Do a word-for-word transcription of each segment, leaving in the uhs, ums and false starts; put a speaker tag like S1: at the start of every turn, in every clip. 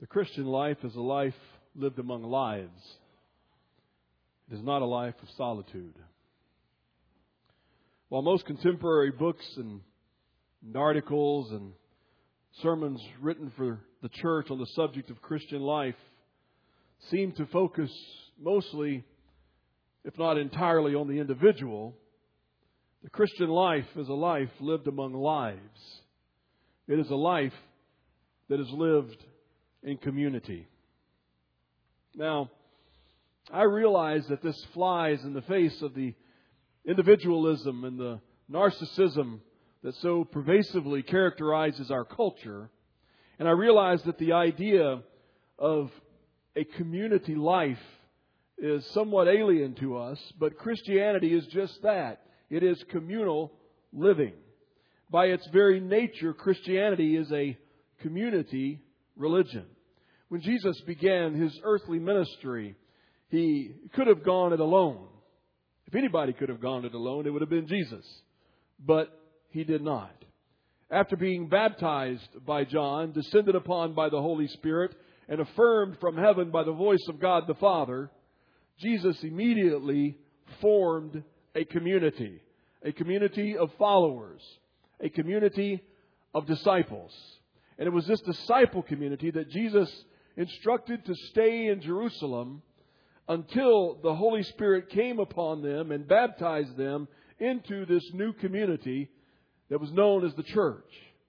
S1: The Christian life is a life lived among lives. It is not a life of solitude. While most contemporary books and, and articles and sermons written for the church on the subject of Christian life seem to focus mostly, if not entirely, on the individual, the Christian life is a life lived among lives. It is a life that is lived in community. Now, I realize that this flies in the face of the individualism and the narcissism that so pervasively characterizes our culture. And I realize that the idea of a community life is somewhat alien to us, but Christianity is just that. It is communal living. By its very nature, Christianity is a community religion. When Jesus began His earthly ministry, He could have gone it alone. If anybody could have gone it alone, it would have been Jesus. But He did not. After being baptized by John, descended upon by the Holy Spirit, and affirmed from heaven by the voice of God the Father, Jesus immediately formed a community. A community of followers. A community of disciples. And it was this disciple community that Jesus instructed to stay in Jerusalem until the Holy Spirit came upon them and baptized them into this new community that was known as the church.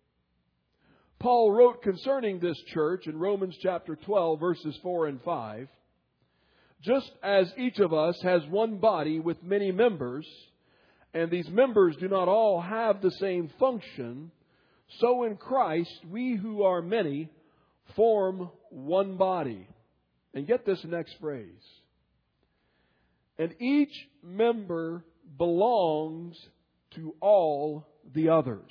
S1: Paul wrote concerning this church in Romans chapter twelve, verses four and five, "Just as each of us has one body with many members, and these members do not all have the same function, so in Christ we who are many form one body." And get this next phrase. "And each member belongs to all the others."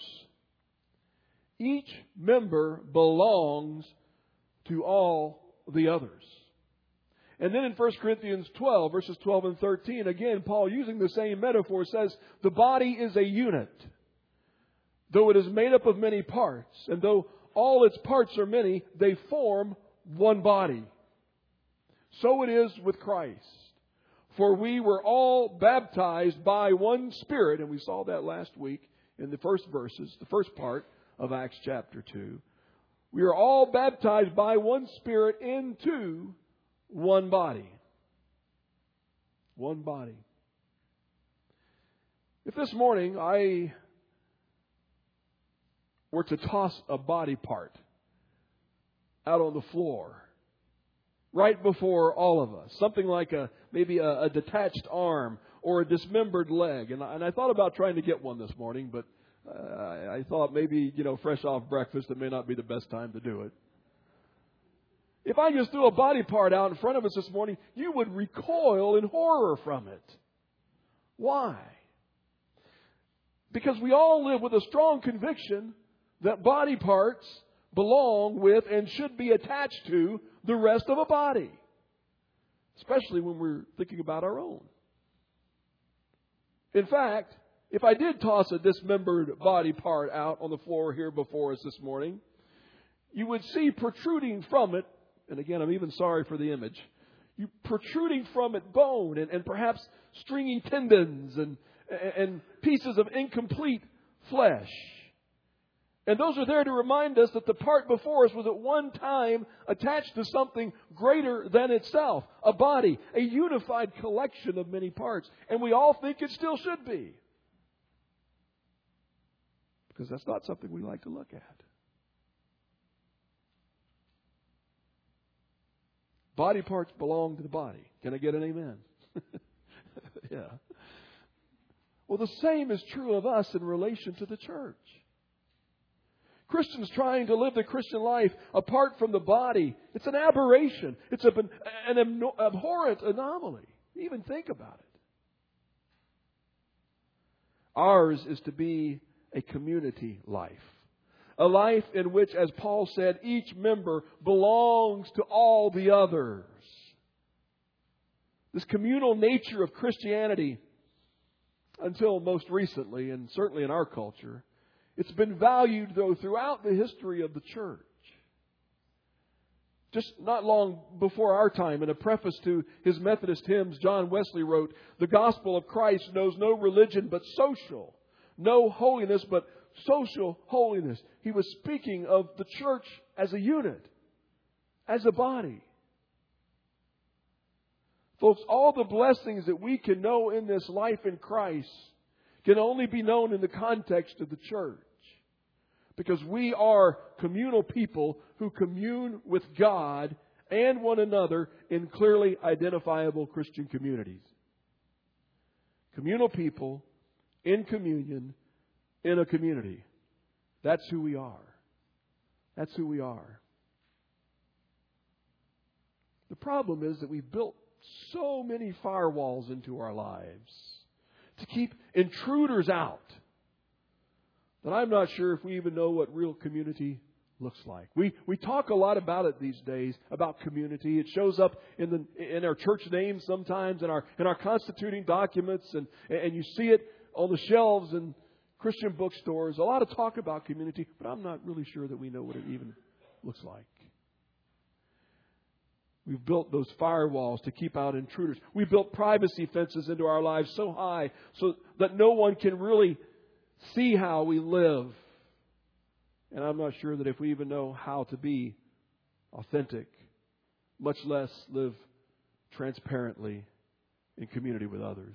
S1: Each member belongs to all the others. And then in First Corinthians twelve, verses twelve and thirteen, again, Paul, using the same metaphor, says, "The body is a unit, though it is made up of many parts, and though all its parts are many, they form one body. So it is with Christ. For we were all baptized by one Spirit," and we saw that last week in the first verses, the first part of Acts chapter two. "We are all baptized by one Spirit into one body." One body. If this morning I were to toss a body part out on the floor right before all of us, something like a maybe a, a detached arm or a dismembered leg, and I, and I thought about trying to get one this morning, but uh, I thought maybe, you know, fresh off breakfast, it may not be the best time to do it. If I just threw a body part out in front of us this morning, you would recoil in horror from it. Why? Because we all live with a strong conviction that body parts belong with and should be attached to the rest of a body. Especially when we're thinking about our own. In fact, if I did toss a dismembered body part out on the floor here before us this morning, you would see protruding from it, and again, I'm even sorry for the image, you protruding from it bone and, and perhaps stringy tendons and, and pieces of incomplete flesh. And those are there to remind us that the part before us was at one time attached to something greater than itself. A body, a unified collection of many parts. And we all think it still should be. Because that's not something we like to look at. Body parts belong to the body. Can I get an amen? Yeah. Well, the same is true of us in relation to the church. Christians trying to live the Christian life apart from the body, it's an aberration. It's an, an abhorrent anomaly. Even think about it. Ours is to be a community life. A life in which, as Paul said, each member belongs to all the others. This communal nature of Christianity, until most recently, and certainly in our culture, it's been valued, though, throughout the history of the church. Just not long before our time, in a preface to his Methodist hymns, John Wesley wrote, "The gospel of Christ knows no religion but social, no holiness but social holiness." He was speaking of the church as a unit, as a body. Folks, all the blessings that we can know in this life in Christ can only be known in the context of the church. Because we are communal people who commune with God and one another in clearly identifiable Christian communities. Communal people in communion in a community. That's who we are. That's who we are. The problem is that we've built so many firewalls into our lives to keep intruders out that I'm not sure if we even know what real community looks like. We we talk a lot about it these days, about community. It shows up in the in our church names sometimes, in our in our constituting documents, and and you see it on the shelves in Christian bookstores. A lot of talk about community, but I'm not really sure that we know what it even looks like. We've built those firewalls to keep out intruders. We've built privacy fences into our lives so high so that no one can really see how we live. And I'm not sure that if we even know how to be authentic, much less live transparently in community with others.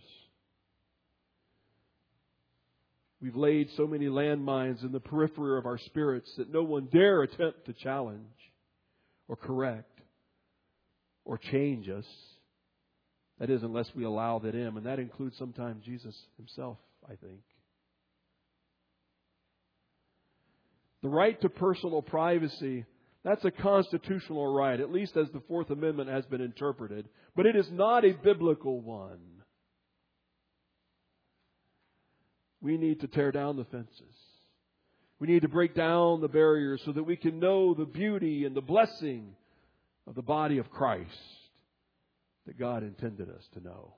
S1: We've laid so many landmines in the periphery of our spirits that no one dare attempt to challenge or correct or change us. That is, unless we allow that in. And that includes sometimes Jesus Himself, I think. The right to personal privacy, that's a constitutional right, at least as the Fourth Amendment has been interpreted. But it is not a biblical one. We need to tear down the fences. We need to break down the barriers so that we can know the beauty and the blessing of the body of Christ that God intended us to know.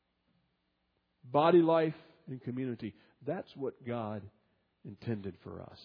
S1: Body life and community. That's what God intended for us.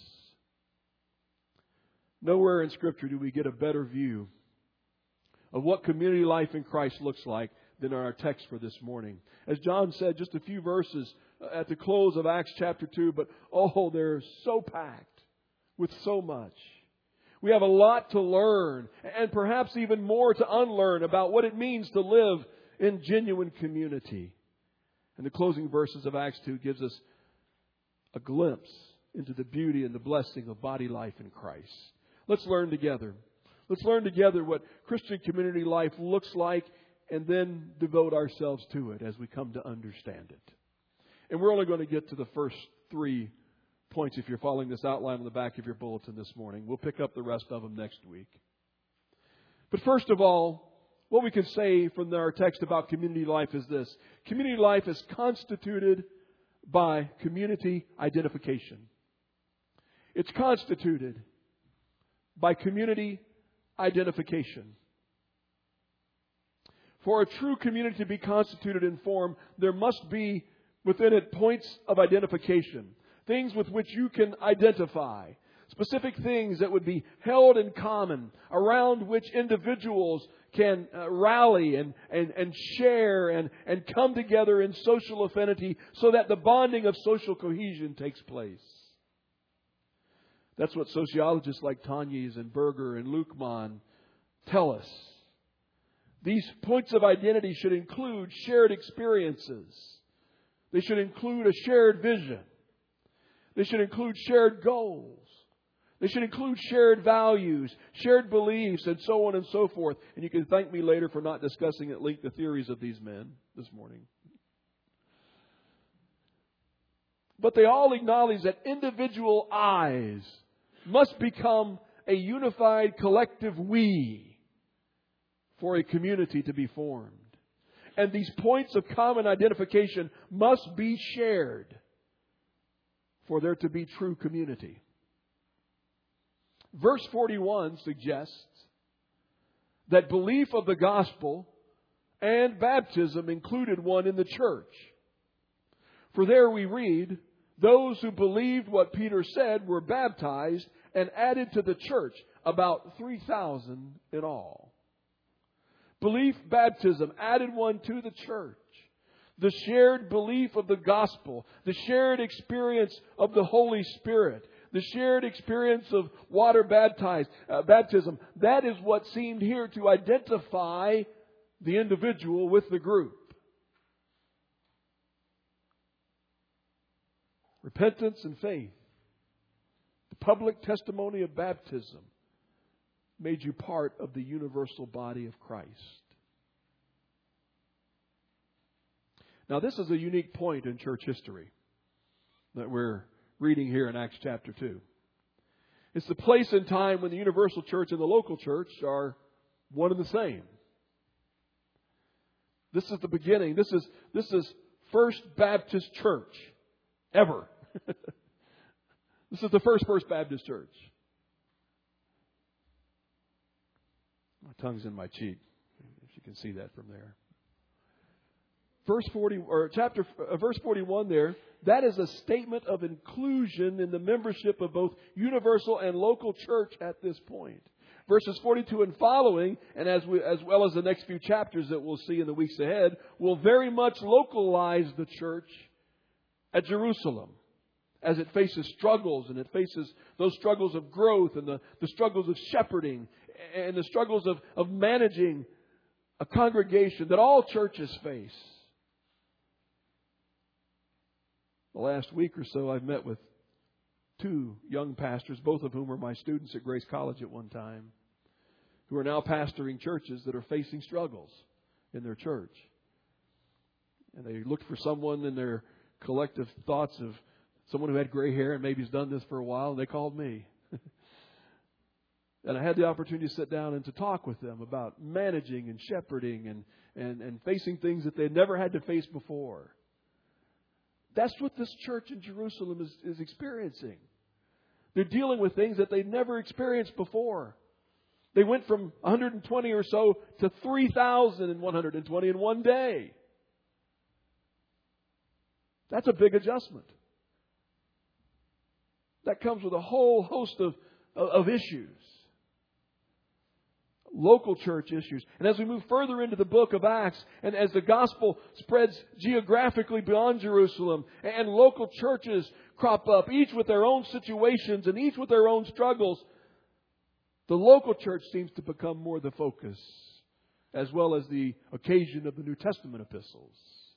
S1: Nowhere in Scripture do we get a better view of what community life in Christ looks like than in our text for this morning. As John said, just a few verses at the close of Acts chapter two, but oh, they're so packed with so much. We have a lot to learn and perhaps even more to unlearn about what it means to live in genuine community. And the closing verses of Acts two gives us a glimpse into the beauty and the blessing of body life in Christ. Let's learn together. Let's learn together what Christian community life looks like and then devote ourselves to it as we come to understand it. And we're only going to get to the first three points if you're following this outline on the back of your bulletin this morning. We'll pick up the rest of them next week. But first of all, what we can say from our text about community life is this. Community life is constituted by community identification. It's constituted by community identification. For a true community to be constituted and formed, there must be within it points of identification. Things with which you can identify. Specific things that would be held in common, around which individuals can uh, rally and, and, and share and, and come together in social affinity so that the bonding of social cohesion takes place. That's what sociologists like Tanyes and Berger and Luckmann tell us. These points of identity should include shared experiences. They should include a shared vision. They should include shared goals. They should include shared values, shared beliefs, and so on and so forth. And you can thank me later for not discussing at length the theories of these men this morning. But they all acknowledge that individual I's must become a unified collective we for a community to be formed. And these points of common identification must be shared for there to be true community. Verse forty-one suggests that belief of the gospel and baptism included one in the church. For there we read, those who believed what Peter said were baptized and added to the church, about three thousand in all. Belief baptism added one to the church. The shared belief of the gospel, the shared experience of the Holy Spirit, the shared experience of water baptized, uh, baptism, that is what seemed here to identify the individual with the group. Repentance and faith, the public testimony of baptism, made you part of the universal body of Christ. Now, this is a unique point in church history that we're reading here in Acts chapter two. It's the place and time when the universal church and the local church are one and the same. This is the beginning. This is, this is First Baptist Church ever. This is the first First Baptist Church. My tongue's in my cheek, if you can see that from there. Verse forty or chapter uh, verse forty-one there, that is a statement of inclusion in the membership of both universal and local church at this point. Verses forty-two and following, and as we, as well as the next few chapters that we'll see in the weeks ahead, will very much localize the church at Jerusalem as it faces struggles, and it faces those struggles of growth and the, the struggles of shepherding and the struggles of, of managing a congregation that all churches face. The last week or so, I've met with two young pastors, both of whom were my students at Grace College at one time, who are now pastoring churches that are facing struggles in their church. And they looked for someone in their collective thoughts of someone who had gray hair and maybe has done this for a while, and they called me. And I had the opportunity to sit down and to talk with them about managing and shepherding and, and, and facing things that they'd never had to face before. That's what this church in Jerusalem is, is experiencing. They're dealing with things that they'd never experienced before. They went from one hundred twenty or so to three thousand one hundred twenty in one day. That's a big adjustment. That comes with a whole host of, of issues. Local church issues. And as we move further into the book of Acts, and as the gospel spreads geographically beyond Jerusalem, and local churches crop up, each with their own situations and each with their own struggles, the local church seems to become more the focus, as well as the occasion of the New Testament epistles.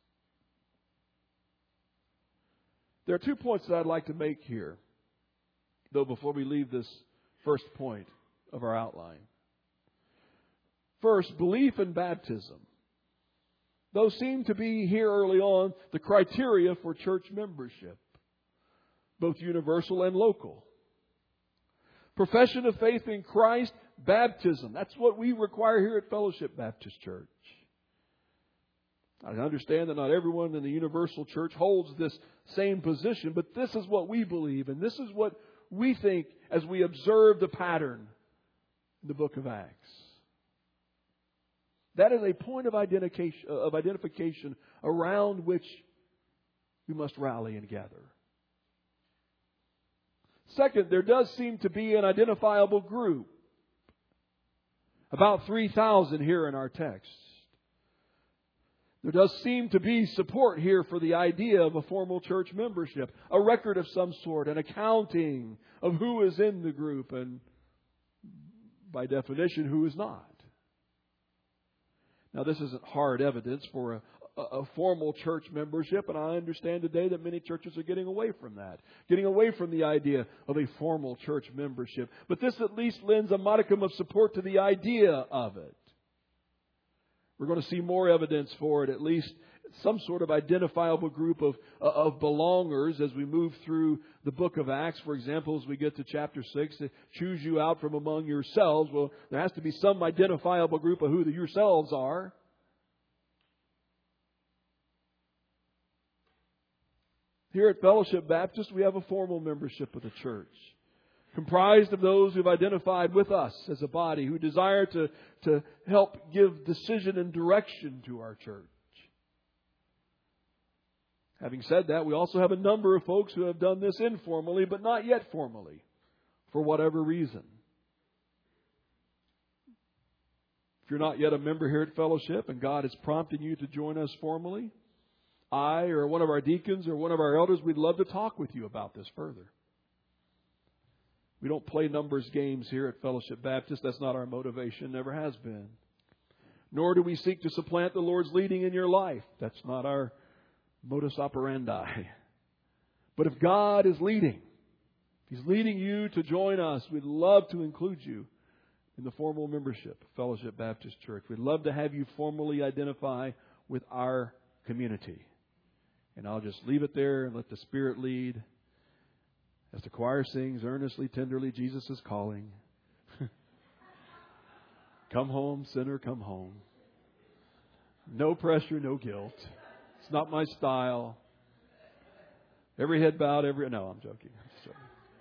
S1: There are two points that I'd like to make here, though, before we leave this first point of our outline. First, belief and baptism. Those seem to be here early on the criteria for church membership, both universal and local. Profession of faith in Christ, baptism. That's what we require here at Fellowship Baptist Church. I understand that not everyone in the universal church holds this same position, but this is what we believe, and this is what we think as we observe the pattern in the book of Acts. That is a point of identification, of identification around which we must rally and gather. Second, there does seem to be an identifiable group. About three thousand here in our text. There does seem to be support here for the idea of a formal church membership, a record of some sort, an accounting of who is in the group and, by definition, who is not. Now, this isn't hard evidence for a, a, a formal church membership, and I understand today that many churches are getting away from that, getting away from the idea of a formal church membership. But this at least lends a modicum of support to the idea of it. We're going to see more evidence for it, at least some sort of identifiable group of, of belongers as we move through the book of Acts. For example, as we get to chapter six, to choose you out from among yourselves. Well, there has to be some identifiable group of who the yourselves are. Here at Fellowship Baptist, we have a formal membership of the church, comprised of those who have identified with us as a body, who desire to, to help give decision and direction to our church. Having said that, we also have a number of folks who have done this informally, but not yet formally, for whatever reason. If you're not yet a member here at Fellowship and God is prompting you to join us formally, I or one of our deacons or one of our elders, we'd love to talk with you about this further. We don't play numbers games here at Fellowship Baptist. That's not our motivation, never has been. Nor do we seek to supplant the Lord's leading in your life. That's not our modus operandi. But if God is leading, if He's leading you to join us, we'd love to include you in the formal membership of Fellowship Baptist Church. We'd love to have you formally identify with our community. And I'll just leave it there and let the Spirit lead. As the choir sings, earnestly, tenderly, Jesus is calling. Come home, sinner, come home. No pressure, no guilt. It's not my style. Every head bowed, every... No, I'm joking. I'm just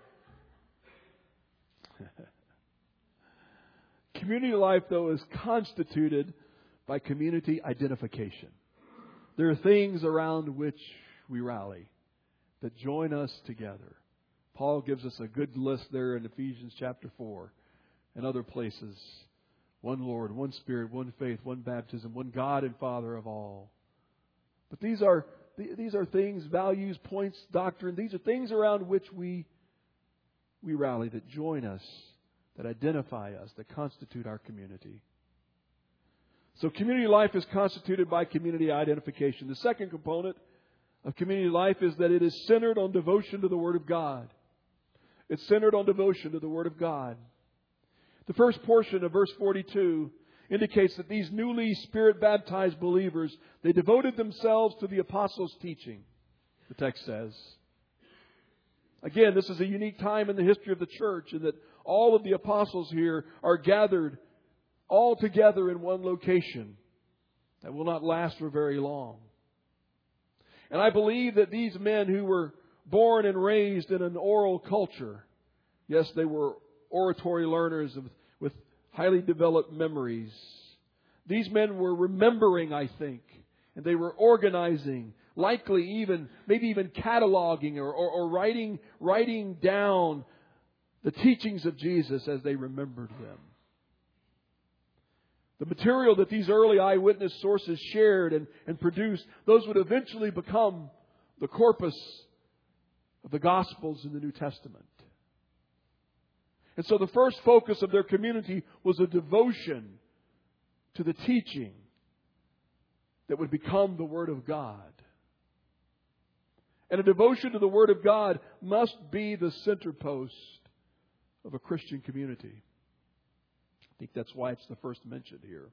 S1: joking. Community life, though, is constituted by community identification. There are things around which we rally that join us together. Paul gives us a good list there in Ephesians chapter four and other places. One Lord, one Spirit, one faith, one baptism, one God and Father of all. But these are these are things, values, points, doctrine. These are things around which we we rally, that join us, that identify us, that constitute our community. So community life is constituted by community identification. The second component of community life is that it is centered on devotion to the Word of God. It's centered on devotion to the Word of God. The first portion of verse forty-two indicates that these newly Spirit-baptized believers, they devoted themselves to the apostles' teaching, the text says. Again, this is a unique time in the history of the church in that all of the apostles here are gathered all together in one location that will not last for very long. And I believe that these men who were born and raised in an oral culture, yes, they were oratory learners with, with highly developed memories. These men were remembering, I think, and they were organizing, likely even, maybe even cataloging or, or, or writing, writing down the teachings of Jesus as they remembered them. The material that these early eyewitness sources shared and, and produced, those would eventually become the corpus of the Gospels in the New Testament. And so the first focus of their community was a devotion to the teaching that would become the Word of God. And a devotion to the Word of God must be the center post of a Christian community. I think that's why it's the first mentioned here.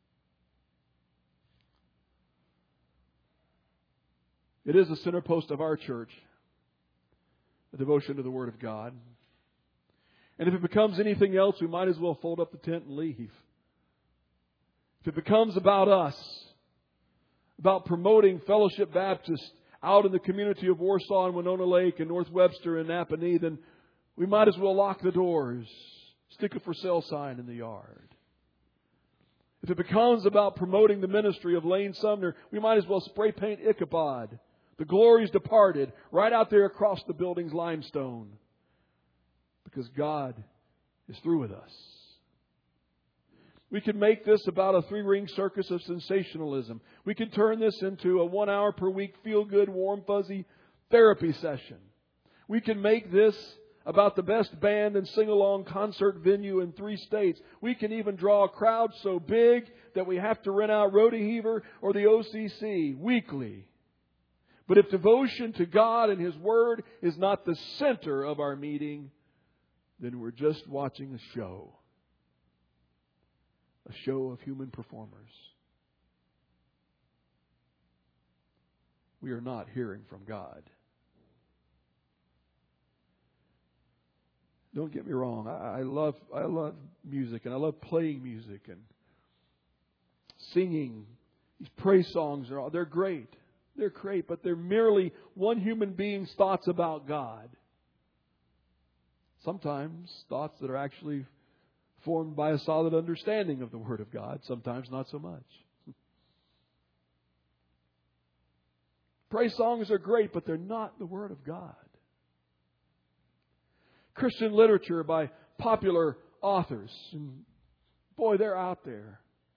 S1: It is the center post of our church, a devotion to the Word of God. And if it becomes anything else, we might as well fold up the tent and leave. If it becomes about us, about promoting Fellowship Baptist out in the community of Warsaw and Winona Lake and North Webster and Napanee, then we might as well lock the doors, stick a for sale sign in the yard. If it becomes about promoting the ministry of Lane Sumner, we might as well spray paint Ichabod, the glories departed, right out there across the building's limestone. Because God is through with us. We can make this about a three-ring circus of sensationalism. We can turn this into a one hour per week feel-good, warm, fuzzy therapy session. We can make this about the best band and sing-along concert venue in three states. We can even draw a crowd so big that we have to rent out Rhoda Heaver or the O C C weekly. But if devotion to God and His Word is not the center of our meeting, then we're just watching a show. A show of human performers. We are not hearing from God. Don't get me wrong. I, I love I love music and I love playing music and singing. These praise songs are all they're great. They're great, but they're merely one human being's thoughts about God. Sometimes thoughts that are actually formed by a solid understanding of the Word of God. Sometimes not so much. Praise songs are great, but they're not the Word of God. Christian literature by popular authors. And boy, they're out there.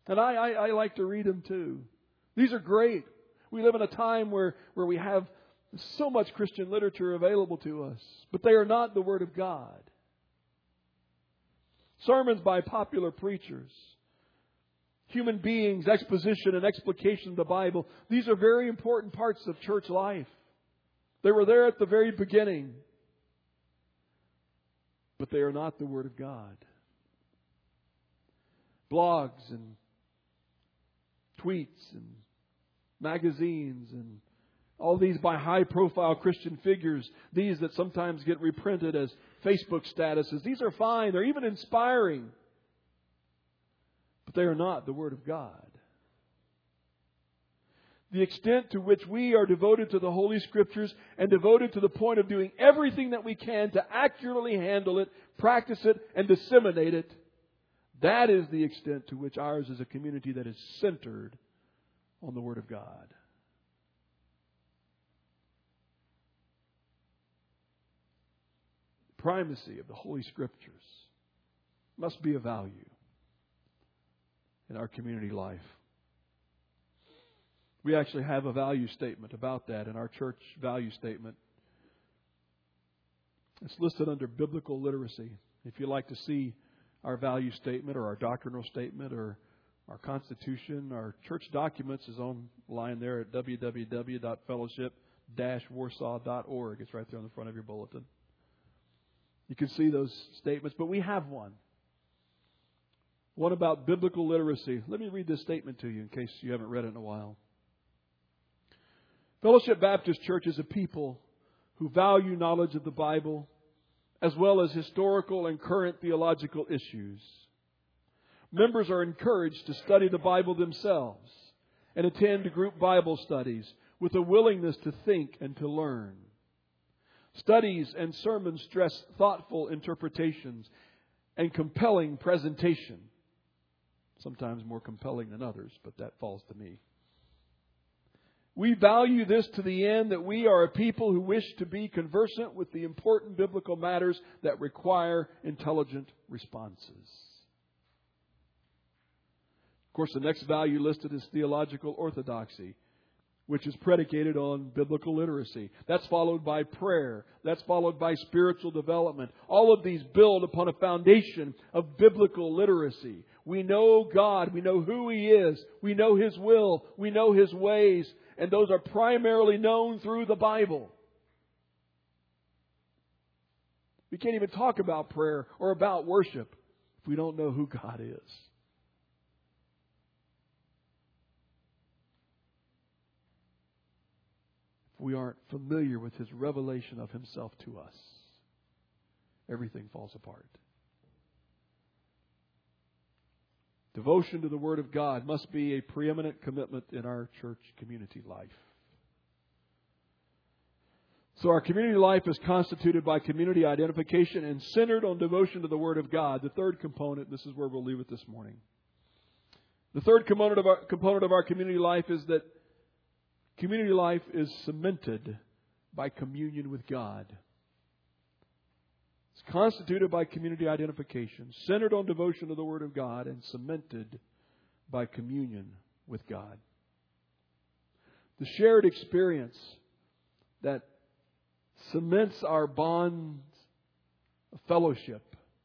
S1: And I, I, I like to read them too. These are great. We live in a time where, where we have so much Christian literature available to us, but they are not the Word of God. Sermons by popular preachers, human beings, exposition and explication of the Bible. These are very important parts of church life. They were there at the very beginning, but they are not the Word of God. Blogs and tweets and magazines and all these by high-profile Christian figures, these that sometimes get reprinted as Facebook statuses, these are fine. They're even inspiring. But they are not the Word of God. The extent to which we are devoted to the Holy Scriptures and devoted to the point of doing everything that we can to accurately handle it, practice it, and disseminate it, that is the extent to which ours is a community that is centered on the Word of God. The primacy of the Holy Scriptures must be a value in our community life. We actually have a value statement about that in our church value statement. It's listed under biblical literacy. If you'd like to see our value statement or our doctrinal statement or our constitution, our church documents is online there at w w w dot fellowship dash warsaw dot org. It's right there on the front of your bulletin. You can see those statements, but we have one. One about biblical literacy. Let me read this statement to you in case you haven't read it in a while. Fellowship Baptist Church is a people who value knowledge of the Bible as well as historical and current theological issues. Members are encouraged to study the Bible themselves and attend group Bible studies with a willingness to think and to learn. Studies and sermons stress thoughtful interpretations and compelling presentation. Sometimes more compelling than others, but that falls to me. We value this to the end that we are a people who wish to be conversant with the important biblical matters that require intelligent responses. Of course, the next value listed is theological orthodoxy, which is predicated on biblical literacy. That's followed by prayer. That's followed by spiritual development. All of these build upon a foundation of biblical literacy. We know God. We know who He is. We know His will. We know His ways. And those are primarily known through the Bible. We can't even talk about prayer or about worship if we don't know who God is. If we aren't familiar with His revelation of Himself to us, everything falls apart. Devotion to the Word of God must be a preeminent commitment in our church community life. So our community life is constituted by community identification and centered on devotion to the Word of God. The third component, this is where we'll leave it this morning. The third component of our, component of our community life is that community life is cemented by communion with God. It's constituted by community identification, centered on devotion to the Word of God, and cemented by communion with God. The shared experience that cements our bonds of fellowship,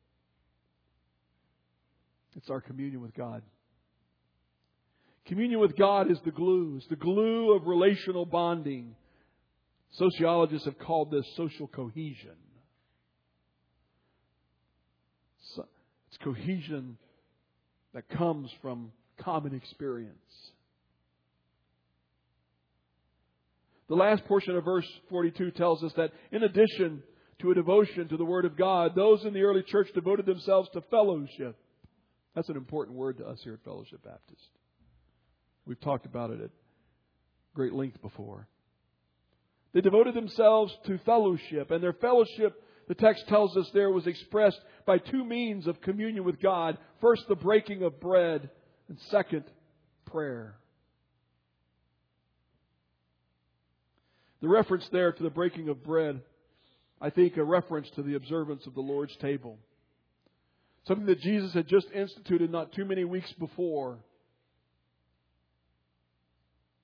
S1: it's our communion with God. Communion with God is the glue. It's the glue of relational bonding. Sociologists have called this social cohesion. It's cohesion that comes from common experience. The last portion of verse forty-two tells us that in addition to a devotion to the Word of God, those in the early church devoted themselves to fellowship. That's an important word to us here at Fellowship Baptist. We've talked about it at great length before. They devoted themselves to fellowship, and their fellowship, the text tells us there, was expressed by two means of communion with God. First, the breaking of bread, and second, prayer. The reference there to the breaking of bread, I think a reference to the observance of the Lord's table. Something that Jesus had just instituted not too many weeks before.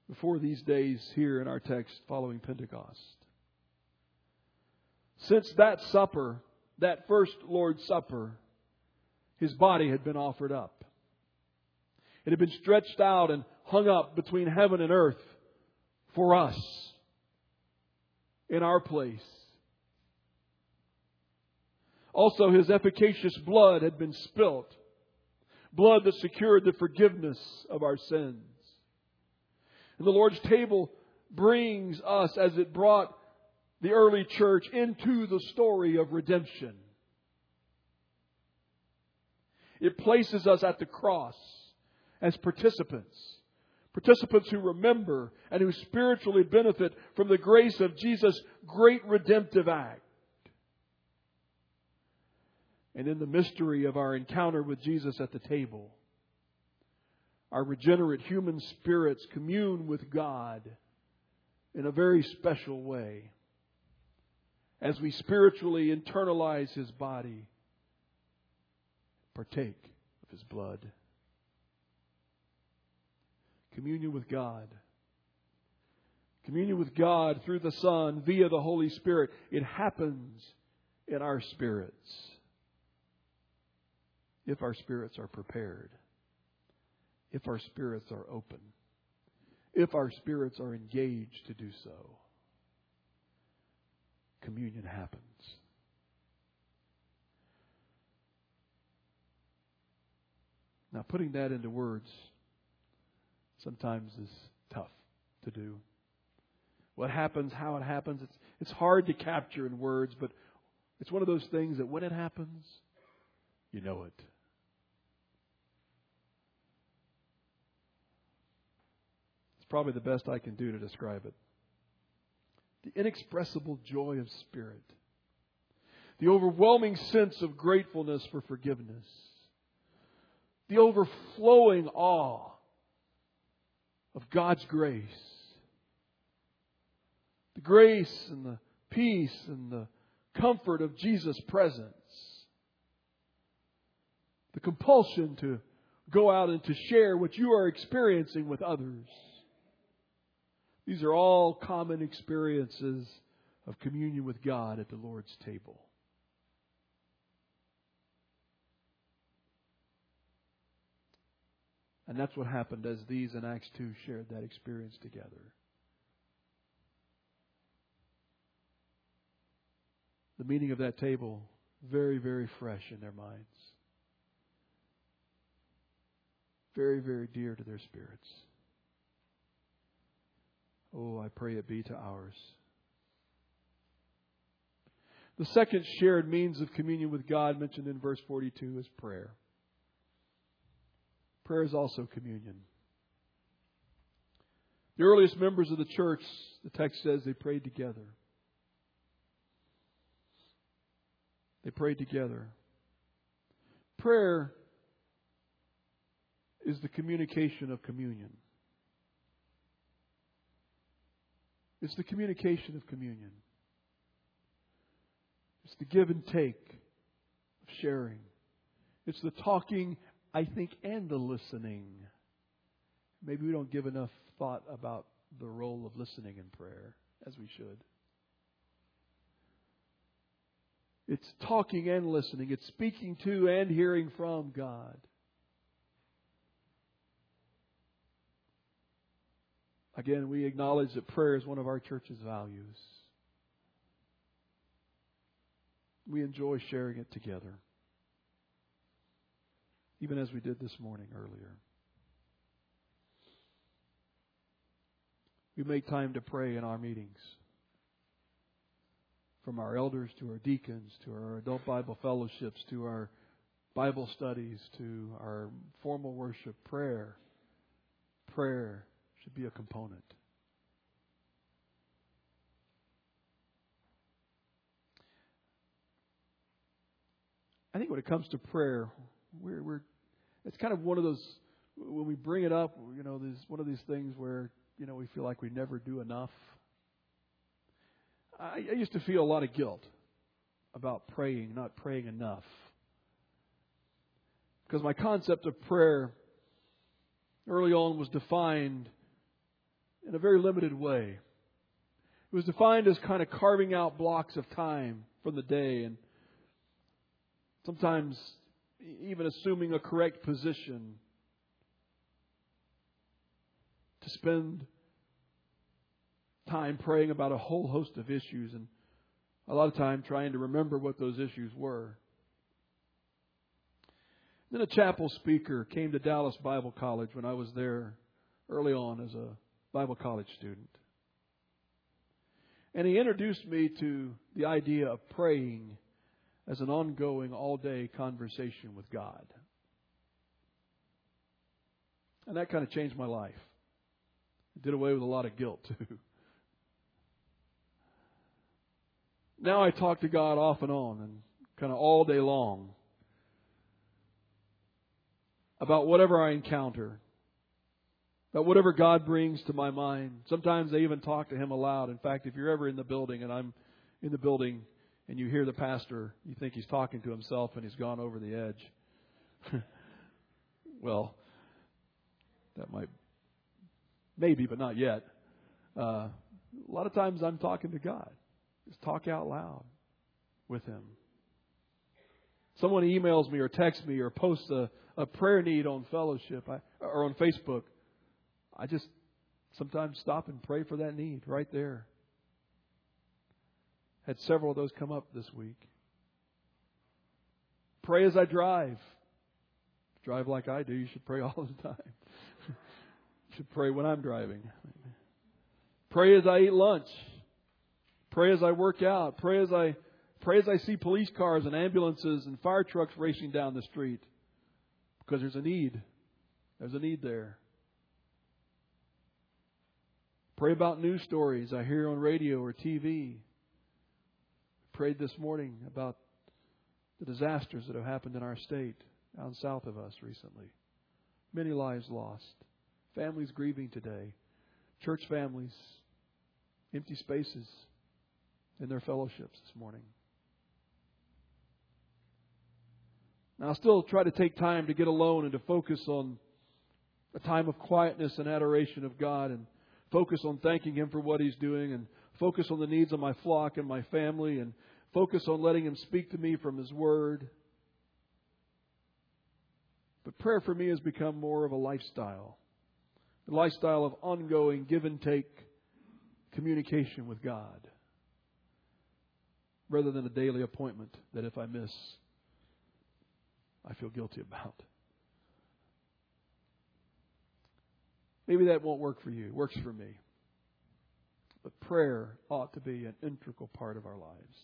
S1: before these days here in our text following Pentecost. Since that supper, that first Lord's Supper, His body had been offered up. It had been stretched out and hung up between heaven and earth for us, in our place. Also, His efficacious blood had been spilt. Blood that secured the forgiveness of our sins. And the Lord's table brings us, as it brought the early church, into the story of redemption. It places us at the cross as participants. Participants who remember and who spiritually benefit from the grace of Jesus' great redemptive act. And in the mystery of our encounter with Jesus at the table, our regenerate human spirits commune with God in a very special way as we spiritually internalize His body, partake of His blood. Communion with God. Communion with God through the Son via the Holy Spirit. It happens in our spirits, if our spirits are prepared, if our spirits are open, if our spirits are engaged to do so. Communion happens. Now, putting that into words sometimes is tough to do. What happens, how it happens, it's, it's hard to capture in words, but it's one of those things that when it happens, you know it. It's probably the best I can do to describe it. The inexpressible joy of spirit. The overwhelming sense of gratefulness for forgiveness. The overflowing awe of God's grace. The grace and the peace and the comfort of Jesus' presence. The compulsion to go out and to share what you are experiencing with others. These are all common experiences of communion with God at the Lord's table. And that's what happened as these in Acts two shared that experience together. The meaning of that table, very, very fresh in their minds. Very, very dear to their spirits. Oh, I pray it be to ours. The second shared means of communion with God mentioned in verse forty-two is prayer. Prayer is also communion. The earliest members of the church, the text says, they prayed together. They prayed together. Prayer is the communication of communion. It's the communication of communion. It's the give and take of sharing. It's the talking, I think, and the listening. Maybe we don't give enough thought about the role of listening in prayer, as we should. It's talking and listening. It's speaking to and hearing from God. Again, we acknowledge that prayer is one of our church's values. We enjoy sharing it together, even as we did this morning earlier. We make time to pray in our meetings. From our elders to our deacons, to our adult Bible fellowships, to our Bible studies, to our formal worship, prayer. Prayer should be a component. I think when it comes to prayer, we're, we're it's kind of one of those, when we bring it up, you know, there's one of these things where, you know, we feel like we never do enough. I, I used to feel a lot of guilt about praying, not praying enough. Because my concept of prayer early on was defined in a very limited way. It was defined as kind of carving out blocks of time from the day and sometimes even assuming a correct position to spend time praying about a whole host of issues and a lot of time trying to remember what those issues were. Then a chapel speaker came to Dallas Bible College when I was there early on as a Bible college student. And he introduced me to the idea of praying as an ongoing, all-day conversation with God. And that kind of changed my life. It did away with a lot of guilt, too. Now I talk to God off and on and kind of all day long about whatever I encounter, about whatever God brings to my mind. Sometimes I even talk to Him aloud. In fact, if you're ever in the building and I'm in the building and you hear the pastor, you think he's talking to himself and he's gone over the edge. Well, that might, maybe, but not yet. Uh, a lot of times I'm talking to God. Just talk out loud with Him. Someone emails me or texts me or posts a, a prayer need on fellowship I, or on Facebook. I just sometimes stop and pray for that need right there. Had several of those come up this week. Pray as I drive. Drive like I do. You should pray all the time. You should pray when I'm driving. Pray as I eat lunch. Pray as I work out. Pray as I pray as I see police cars and ambulances and fire trucks racing down the street. Because there's a need. There's a need there. Pray about news stories I hear on radio or T V. Prayed this morning about the disasters that have happened in our state, down south of us recently. Many lives lost. Families grieving today. Church families, empty spaces in their fellowships this morning. Now, I'll still try to take time to get alone and to focus on a time of quietness and adoration of God and focus on thanking Him for what He's doing and focus on the needs of my flock and my family and focus on letting Him speak to me from His Word. But prayer for me has become more of a lifestyle. A lifestyle of ongoing give and take communication with God. Rather than a daily appointment that if I miss, I feel guilty about. Maybe that won't work for you. It works for me. But prayer ought to be an integral part of our lives.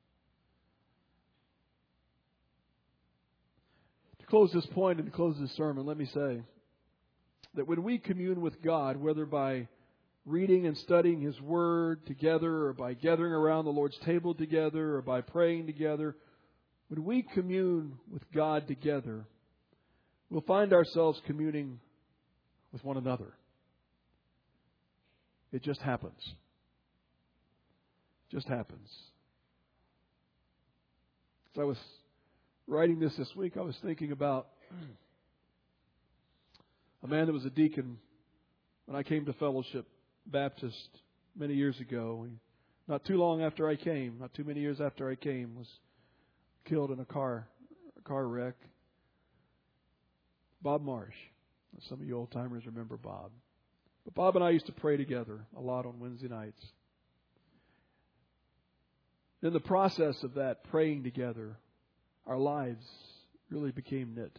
S1: To close this point and to close this sermon, let me say that when we commune with God, whether by reading and studying His Word together or by gathering around the Lord's table together or by praying together, when we commune with God together, we'll find ourselves communing with one another. It just happens. It just happens. As I was writing this this week, I was thinking about a man that was a deacon when I came to Fellowship Baptist many years ago. Not too long after I came, not too many years after I came, was killed in a car, a car wreck. Bob Marsh. Some of you old timers remember Bob. But Bob and I used to pray together a lot on Wednesday nights. In the process of that praying together, our lives really became knit.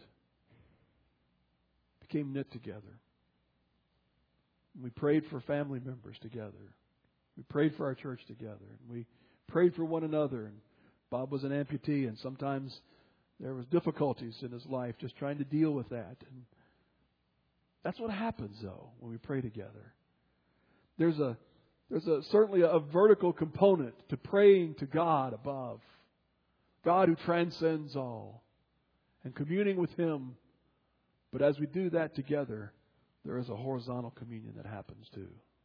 S1: Became knit together. We prayed for family members together. We prayed for our church together. We prayed for one another. And Bob was an amputee, and sometimes there was difficulties in his life just trying to deal with that. And that's what happens, though, when we pray together. There's a there's a certainly a vertical component to praying to God above. God who transcends all. And communing with Him. But as we do that together, there is a horizontal communion that happens too.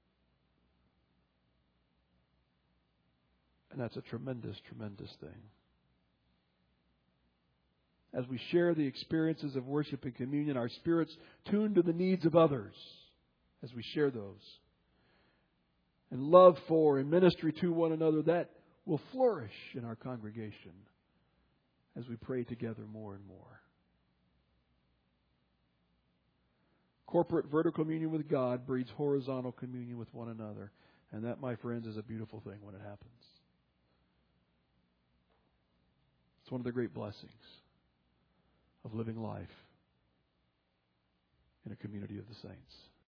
S1: And that's a tremendous, tremendous thing. As we share the experiences of worship and communion, our spirits tune to the needs of others as we share those. and love for and ministry to one another, that will flourish in our congregation as we pray together more and more. Corporate vertical communion with God breeds horizontal communion with one another. And that, my friends, is a beautiful thing when it happens. It's one of the great blessings of living life in a community of the saints.